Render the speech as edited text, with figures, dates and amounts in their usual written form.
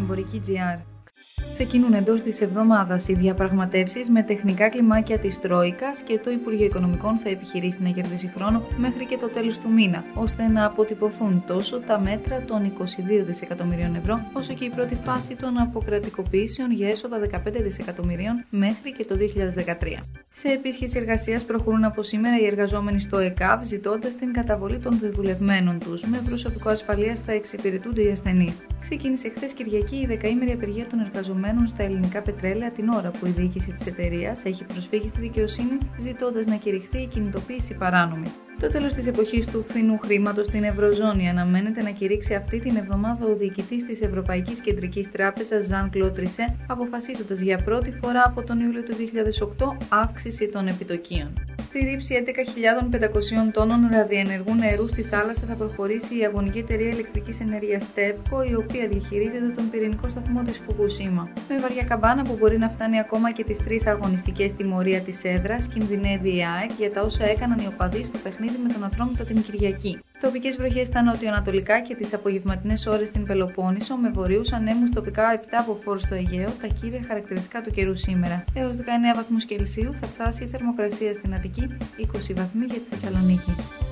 Εμπορική.gr. Ξεκινούν εντός της εβδομάδας οι διαπραγματεύσεις με τεχνικά κλιμάκια της Τρόικας και το Υπουργείο Οικονομικών θα επιχειρήσει να κερδίσει χρόνο μέχρι και το τέλος του μήνα, ώστε να αποτυπωθούν τόσο τα μέτρα των 22 δισεκατομμυρίων ευρώ, όσο και η πρώτη φάση των αποκρατικοποιήσεων για έσοδα 15 δισεκατομμυρίων μέχρι και το 2013. Σε επίσκεψη εργασίας προχωρούν από σήμερα οι εργαζόμενοι στο ΕΚΑΒ, ζητώντας την καταβολή των δεδουλευμένων τους. Με προσωπικό ασφαλείας θα εξυπηρετούνται οι ασθενείς. Ξεκίνησε χθες Κυριακή η δεκαήμερη απεργία των εργαζομένων στα ελληνικά πετρέλαια, την ώρα που η διοίκηση της εταιρείας έχει προσφύγει στη δικαιοσύνη, ζητώντας να κηρυχθεί η κινητοποίηση παράνομη. Το τέλος της εποχής του φθηνού χρήματος στην Ευρωζώνη αναμένεται να κηρύξει αυτή την εβδομάδα ο διοικητής της Ευρωπαϊκής Κεντρικής Τράπεζας Jean-Claude Trichet, αποφασίζοντας για πρώτη φορά από τον Ιούλιο του 2008 αύξηση των επιτοκίων. Στη ρήψη 11.500 τόνων ραδιενεργού νερού στη θάλασσα θα προχωρήσει η ιαπωνική εταιρεία ηλεκτρικής ενέργειας TEPCO, η οποία διαχειρίζεται τον πυρηνικό σταθμό της Φουκουσίμα. Με βαριά καμπάνα που μπορεί να φτάνει ακόμα και τις 3 αγωνιστικές τιμωρία της έδρας, κινδυνεύει η ΑΕΚ για τα όσα έκαναν οι οπαδοί στο παιχνίδι με τον Ατρόμητο την Κυριακή. Τοπικές βροχές στα νοτιοανατολικά και τις απογευματινές ώρες στην Πελοπόννησο, με βορείους ανέμους τοπικά 7 από φόρ στο Αιγαίο, τα κύρια χαρακτηριστικά του καιρού σήμερα. Έως 19 βαθμούς Κελσίου θα φτάσει η θερμοκρασία στην Αττική, 20 βαθμοί για τη Θεσσαλονίκη.